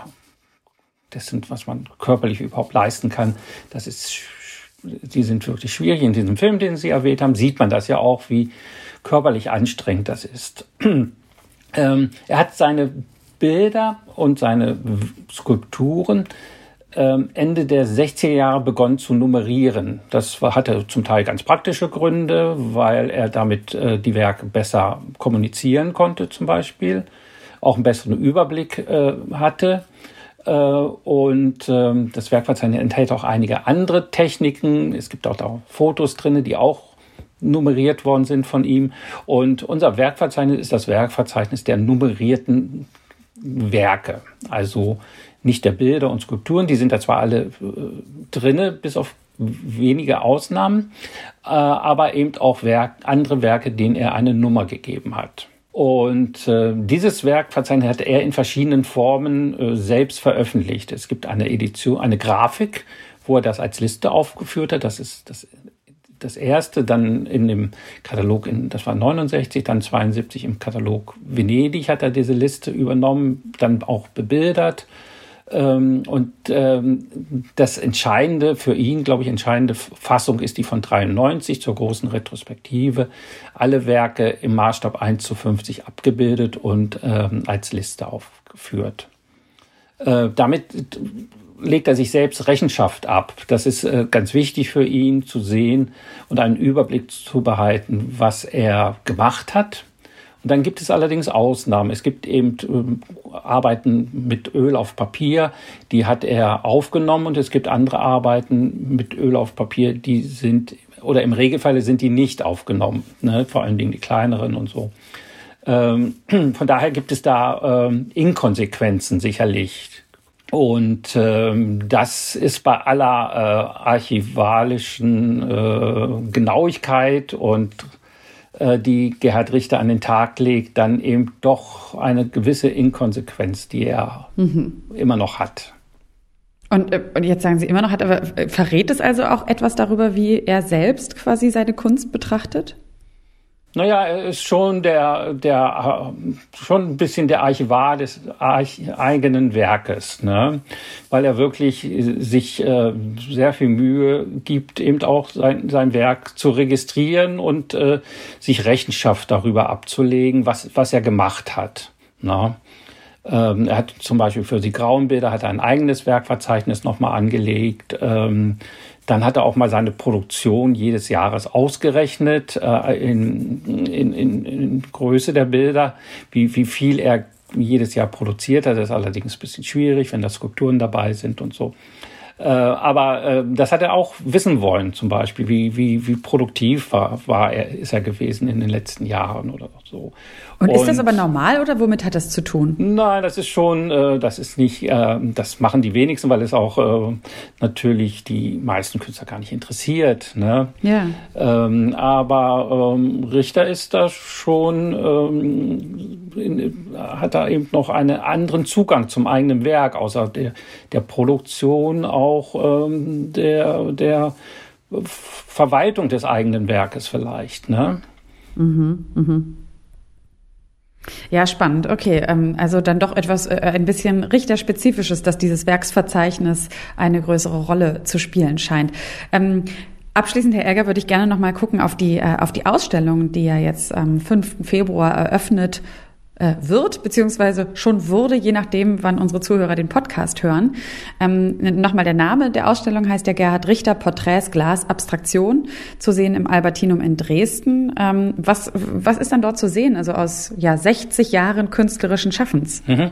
das sind, was man körperlich überhaupt leisten kann. Das ist, die sind wirklich schwierig. In diesem Film, den Sie erwähnt haben, sieht man das ja auch, wie körperlich anstrengend das ist. ähm, er hat seine Bilder und seine Skulpturen Ende der sechziger Jahre begonnen zu nummerieren. Das hatte zum Teil ganz praktische Gründe, weil er damit äh, die Werke besser kommunizieren konnte zum Beispiel, auch einen besseren Überblick äh, hatte. Äh, und äh, das Werkverzeichnis enthält auch einige andere Techniken. Es gibt auch da Fotos drin, die auch nummeriert worden sind von ihm. Und unser Werkverzeichnis ist das Werkverzeichnis der nummerierten Werke, also nicht der Bilder und Skulpturen, die sind da zwar alle äh, drinne, bis auf wenige Ausnahmen, äh, aber eben auch Werk, andere Werke, denen er eine Nummer gegeben hat. Und äh, dieses Werkverzeichnis hat er in verschiedenen Formen äh, selbst veröffentlicht. Es gibt eine Edition, eine Grafik, wo er das als Liste aufgeführt hat. Das ist das, das erste, dann in dem Katalog, in, das war neunundsechzig, dann zweiundsiebzig im Katalog Venedig hat er diese Liste übernommen, dann auch bebildert. Und ähm, das Entscheidende für ihn, glaube ich, entscheidende Fassung ist die von dreiundneunzig zur großen Retrospektive. Alle Werke im Maßstab eins zu fünfzig abgebildet und ähm, als Liste aufgeführt. Äh, damit legt er sich selbst Rechenschaft ab. Das ist äh, ganz wichtig für ihn zu sehen und einen Überblick zu behalten, was er gemacht hat. Und dann gibt es allerdings Ausnahmen. Es gibt eben äh, Arbeiten mit Öl auf Papier, die hat er aufgenommen, und es gibt andere Arbeiten mit Öl auf Papier, die sind, oder im Regelfall sind die nicht aufgenommen, ne? Vor allen Dingen die kleineren und so. Ähm, von daher gibt es da ähm, Inkonsequenzen sicherlich. Und ähm, das ist bei aller äh, archivalischen äh, Genauigkeit und die Gerhard Richter an den Tag legt, dann eben doch eine gewisse Inkonsequenz, die er mhm. immer noch hat. Und, und jetzt sagen Sie immer noch hat, aber verrät es also auch etwas darüber, wie er selbst quasi seine Kunst betrachtet? Naja, er ist schon der, der, schon ein bisschen der Archivar des Arch- eigenen Werkes, ne? Weil er wirklich sich äh, sehr viel Mühe gibt, eben auch sein, sein Werk zu registrieren und äh, sich Rechenschaft darüber abzulegen, was, was er gemacht hat, ne? Ähm, er hat zum Beispiel für die grauen Bilder hat er ein eigenes Werkverzeichnis nochmal angelegt. Ähm, Dann hat er auch mal seine Produktion jedes Jahres ausgerechnet äh, in, in, in, in Größe der Bilder, wie, wie viel er jedes Jahr produziert hat. Das ist allerdings ein bisschen schwierig, wenn da Skulpturen dabei sind und so. Äh, aber äh, das hat er auch wissen wollen, zum Beispiel, wie, wie, wie produktiv war, war er, ist er gewesen in den letzten Jahren oder so. Und, und ist das aber normal oder womit hat das zu tun? Nein, das ist schon, äh, das ist nicht, äh, das machen die wenigsten, weil es auch äh, natürlich die meisten Künstler gar nicht interessiert, ne? Ja. Ähm, aber ähm, Richter ist da schon, ähm, in, hat da eben noch einen anderen Zugang zum eigenen Werk, außer der, der Produktion auch ähm, der, der Verwaltung des eigenen Werkes vielleicht, ne? Mhm, mhm. Ja, spannend. Okay, also dann doch etwas äh, ein bisschen richterspezifisches, dass dieses Werksverzeichnis eine größere Rolle zu spielen scheint. Ähm, abschließend, Herr Elger, würde ich gerne noch mal gucken auf die äh, auf die Ausstellung, die ja jetzt am fünften Februar eröffnet äh, wird, beziehungsweise schon wurde, je nachdem, wann unsere Zuhörer den Podcast hören. Ähm, Nochmal der Name der Ausstellung heißt ja Gerhard Richter, Porträts, Glas, Abstraktion, zu sehen im Albertinum in Dresden. Ähm, was, was ist dann dort zu sehen, also aus ja sechzig Jahren künstlerischen Schaffens? Mhm.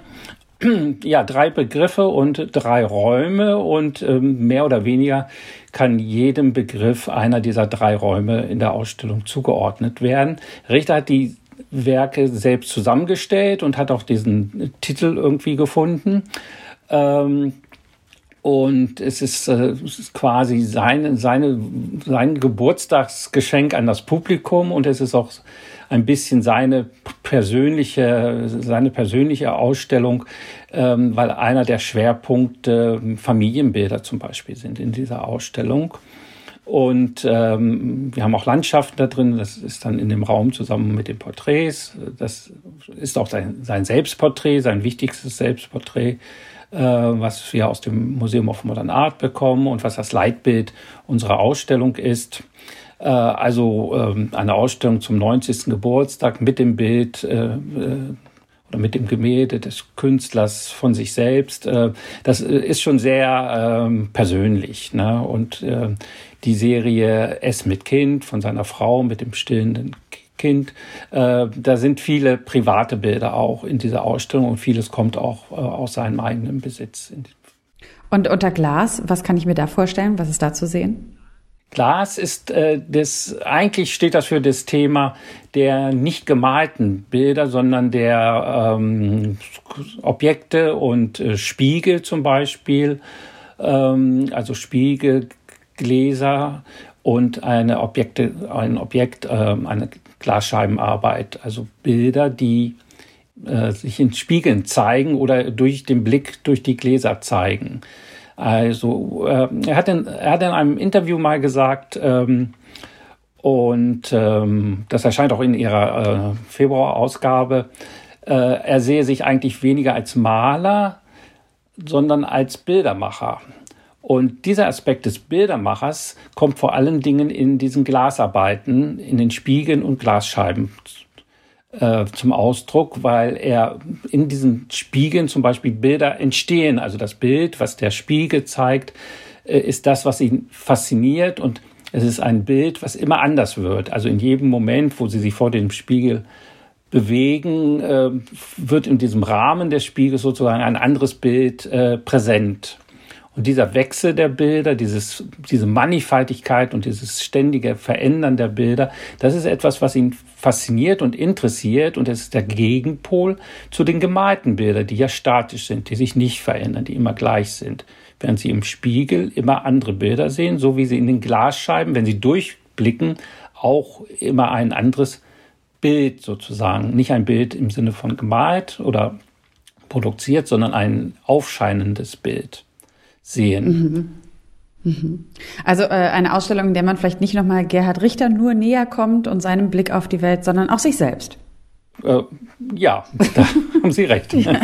Ja, drei Begriffe und drei Räume und ähm, mehr oder weniger kann jedem Begriff einer dieser drei Räume in der Ausstellung zugeordnet werden. Richter hat die Werke selbst zusammengestellt und hat auch diesen Titel irgendwie gefunden. Ähm, und es ist, äh, es ist quasi seine, seine, sein Geburtstagsgeschenk an das Publikum und es ist auch ein bisschen seine persönliche, seine persönliche Ausstellung, ähm, weil einer der Schwerpunkte Familienbilder zum Beispiel sind in dieser Ausstellung. Und ähm, wir haben auch Landschaften da drin, das ist dann in dem Raum zusammen mit den Porträts. Das ist auch sein, sein Selbstporträt, sein wichtigstes Selbstporträt, äh, was wir aus dem Museum of Modern Art bekommen und was das Leitbild unserer Ausstellung ist. Äh, also ähm, eine Ausstellung zum neunzigsten Geburtstag mit dem Bild äh, oder mit dem Gemälde des Künstlers von sich selbst. Äh, das ist schon sehr äh, persönlich, ne? Und äh, die Serie Es mit Kind von seiner Frau mit dem stillenden Kind. Äh, da sind viele private Bilder auch in dieser Ausstellung und vieles kommt auch äh, aus seinem eigenen Besitz. Und unter Glas, was kann ich mir da vorstellen? Was ist da zu sehen? Glas ist äh, das, eigentlich steht das für das Thema der nicht gemalten Bilder, sondern der ähm, Objekte und äh, Spiegel zum Beispiel, ähm, also Spiegel, Gläser und eine Objekte, ein Objekt, äh, eine Glasscheibenarbeit, also Bilder, die äh, sich in Spiegeln zeigen oder durch den Blick durch die Gläser zeigen. Also äh, er hat in, er hat in einem Interview mal gesagt, ähm, und ähm, das erscheint auch in ihrer äh, Februarausgabe, äh, er sehe sich eigentlich weniger als Maler, sondern als Bildermacher. Und dieser Aspekt des Bildermachers kommt vor allen Dingen in diesen Glasarbeiten, in den Spiegeln und Glasscheiben äh, zum Ausdruck, weil er in diesen Spiegeln zum Beispiel Bilder entstehen. Also das Bild, was der Spiegel zeigt, äh, ist das, was ihn fasziniert. Und es ist ein Bild, was immer anders wird. Also in jedem Moment, wo Sie sich vor dem Spiegel bewegen, äh, wird in diesem Rahmen des Spiegels sozusagen ein anderes Bild äh, präsent. Und dieser Wechsel der Bilder, dieses, diese Mannigfaltigkeit und dieses ständige Verändern der Bilder, das ist etwas, was ihn fasziniert und interessiert. Und es ist der Gegenpol zu den gemalten Bildern, die ja statisch sind, die sich nicht verändern, die immer gleich sind. Während Sie im Spiegel immer andere Bilder sehen, so wie Sie in den Glasscheiben, wenn Sie durchblicken, auch immer ein anderes Bild sozusagen. Nicht ein Bild im Sinne von gemalt oder produziert, sondern ein aufscheinendes Bild sehen. Mhm. Mhm. Also äh, eine Ausstellung, in der man vielleicht nicht nochmal Gerhard Richter nur näher kommt und seinem Blick auf die Welt, sondern auch sich selbst. Äh, ja, da haben Sie recht. Ja.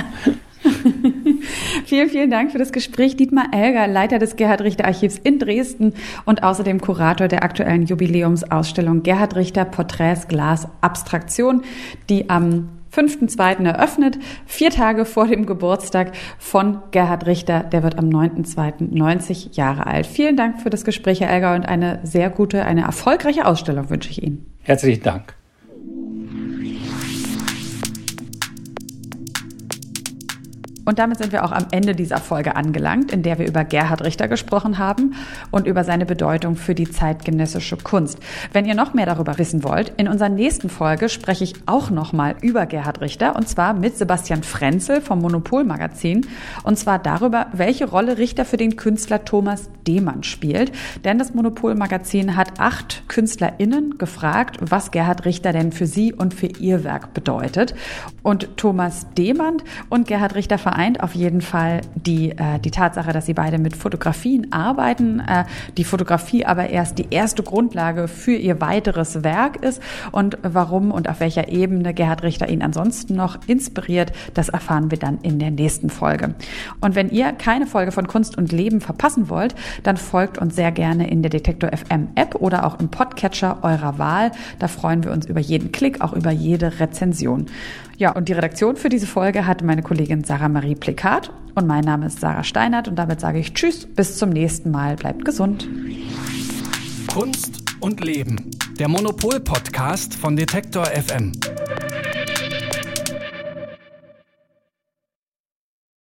Vielen, vielen Dank für das Gespräch. Dietmar Elger, Leiter des Gerhard Richter Archivs in Dresden und außerdem Kurator der aktuellen Jubiläumsausstellung Gerhard Richter Porträts, Glas, Abstraktion, die am fünften zweiten eröffnet, vier Tage vor dem Geburtstag von Gerhard Richter. Der wird am neunten zweiten neunzig Jahre alt. Vielen Dank für das Gespräch, Herr Elger, und eine sehr gute, eine erfolgreiche Ausstellung wünsche ich Ihnen. Herzlichen Dank. Und damit sind wir auch am Ende dieser Folge angelangt, in der wir über Gerhard Richter gesprochen haben und über seine Bedeutung für die zeitgenössische Kunst. Wenn ihr noch mehr darüber wissen wollt, in unserer nächsten Folge spreche ich auch nochmal über Gerhard Richter, und zwar mit Sebastian Frenzel vom Monopol Magazin, und zwar darüber, welche Rolle Richter für den Künstler Thomas Demann spielt. Denn das Monopol Magazin hat acht KünstlerInnen gefragt, was Gerhard Richter denn für sie und für ihr Werk bedeutet. Und Thomas Demann und Gerhard Richter vereinbaren vereint auf jeden Fall die, äh, die Tatsache, dass sie beide mit Fotografien arbeiten, äh, die Fotografie aber erst die erste Grundlage für ihr weiteres Werk ist und warum und auf welcher Ebene Gerhard Richter ihn ansonsten noch inspiriert, das erfahren wir dann in der nächsten Folge. Und wenn ihr keine Folge von Kunst und Leben verpassen wollt, dann folgt uns sehr gerne in der Detektor F M App oder auch im Podcatcher eurer Wahl. Da freuen wir uns über jeden Klick, auch über jede Rezension. Ja, und die Redaktion für diese Folge hat meine Kollegin Sarah Marie Plikat und mein Name ist Sarah Steinert und damit sage ich Tschüss, bis zum nächsten Mal, bleibt gesund. Kunst und Leben, der Monopol-Podcast von Detektor F M.